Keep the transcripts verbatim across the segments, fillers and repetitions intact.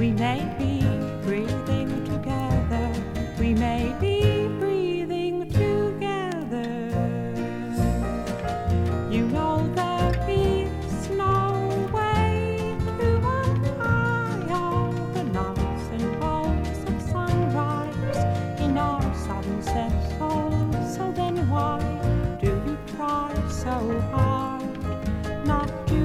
We may be breathing together. We may be breathing together. You know there is no way to untie all the knots and bolts of sunrise in our sunset souls. So then why do you try so hard not to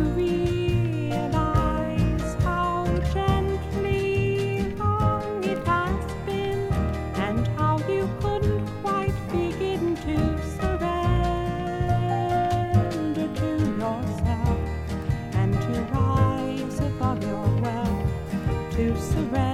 realize how gently long it has been, and how you couldn't quite begin to surrender to yourself and to rise above your wealth, to surrender